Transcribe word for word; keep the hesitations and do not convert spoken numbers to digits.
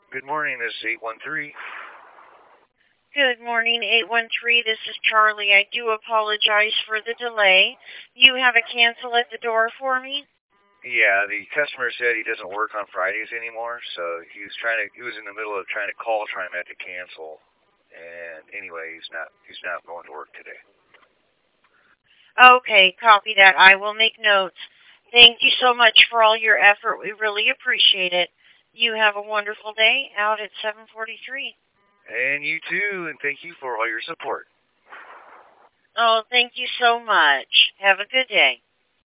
Good morning, this is eight one three. Good morning, eight one three. This is Charlie. I do apologize for the delay. You have a cancel at the door for me? Yeah, the customer said he doesn't work on Fridays anymore, so he was trying to. He was in the middle of trying to call TriMet to cancel, and anyway, he's not. He's not going to work today. Okay, copy that. I will make notes. Thank you so much for all your effort. We really appreciate it. You have a wonderful day out at seven forty-three. And you too, and thank you for all your support. Oh, thank you so much. Have a good day.